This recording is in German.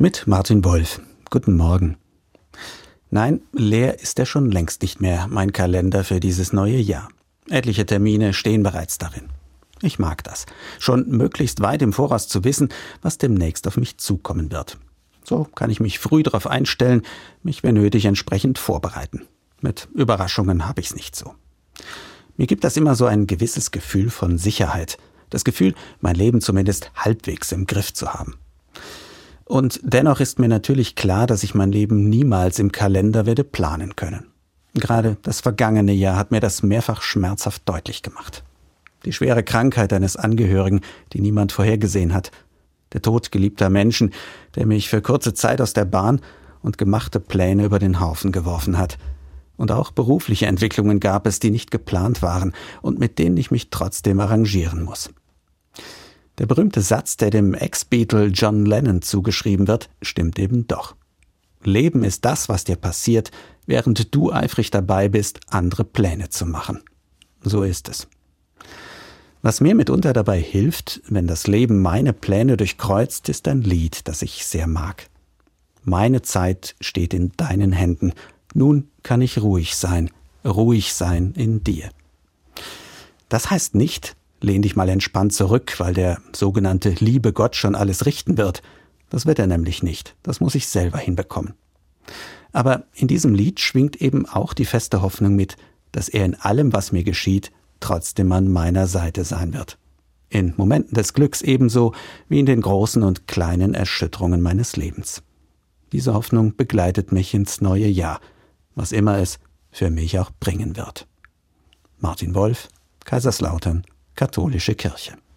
Mit Martin Wolf. Guten Morgen. Nein, leer ist er schon längst nicht mehr, mein Kalender für dieses neue Jahr. Etliche Termine stehen bereits darin. Ich mag das, schon möglichst weit im Voraus zu wissen, was demnächst auf mich zukommen wird. So kann ich mich früh darauf einstellen, mich wenn nötig entsprechend vorbereiten. Mit Überraschungen habe ich's nicht so. Mir gibt das immer so ein gewisses Gefühl von Sicherheit. Das Gefühl, mein Leben zumindest halbwegs im Griff zu haben. Und dennoch ist mir natürlich klar, dass ich mein Leben niemals im Kalender werde planen können. Gerade das vergangene Jahr hat mir das mehrfach schmerzhaft deutlich gemacht. Die schwere Krankheit eines Angehörigen, die niemand vorhergesehen hat. Der Tod geliebter Menschen, der mich für kurze Zeit aus der Bahn und gemachte Pläne über den Haufen geworfen hat. Und auch berufliche Entwicklungen gab es, die nicht geplant waren und mit denen ich mich trotzdem arrangieren muss. Der berühmte Satz, der dem Ex-Beatle John Lennon zugeschrieben wird, stimmt eben doch. Leben ist das, was dir passiert, während du eifrig dabei bist, andere Pläne zu machen. So ist es. Was mir mitunter dabei hilft, wenn das Leben meine Pläne durchkreuzt, ist ein Lied, das ich sehr mag. Meine Zeit steht in deinen Händen. Nun kann ich ruhig sein in dir. Das heißt nicht, lehn dich mal entspannt zurück, weil der sogenannte liebe Gott schon alles richten wird. Das wird er nämlich nicht. Das muss ich selber hinbekommen. Aber in diesem Lied schwingt eben auch die feste Hoffnung mit, dass er in allem, was mir geschieht, trotzdem an meiner Seite sein wird. In Momenten des Glücks ebenso wie in den großen und kleinen Erschütterungen meines Lebens. Diese Hoffnung begleitet mich ins neue Jahr, was immer es für mich auch bringen wird. Martin Wolf, Kaiserslautern, Katholische Kirche.